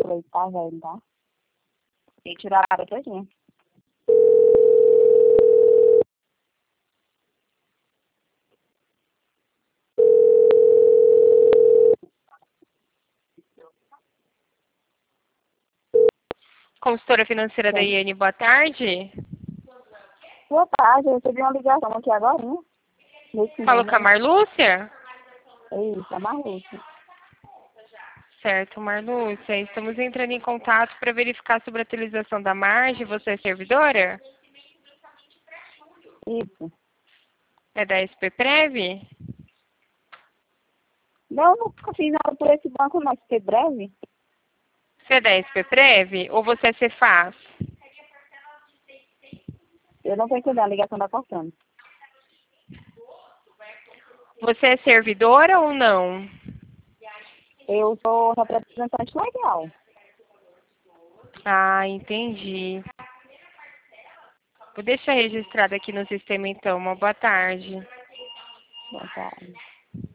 seu leite tá velho, tá? Tem que tirar a água todinha. Consultora financeira da IN, boa tarde. Boa tarde, eu recebi uma ligação aqui agora, né? Falo com a Marlúcia? É isso, a Marlúcia. Certo, Marlúcia. Estamos entrando em contato para verificar sobre a utilização da margem. Você é servidora? Isso. É da SP Prev? Não, nunca fiz nada por esse banco, não. Foi breve? Você é da SP Prev ou você é Cefaz? Eu não tô entendendo, a ligação tá cortando. Você é servidora ou não? Eu sou representante legal. Ah, entendi. Vou deixar registrado aqui no sistema, então. Uma boa tarde. Boa tarde.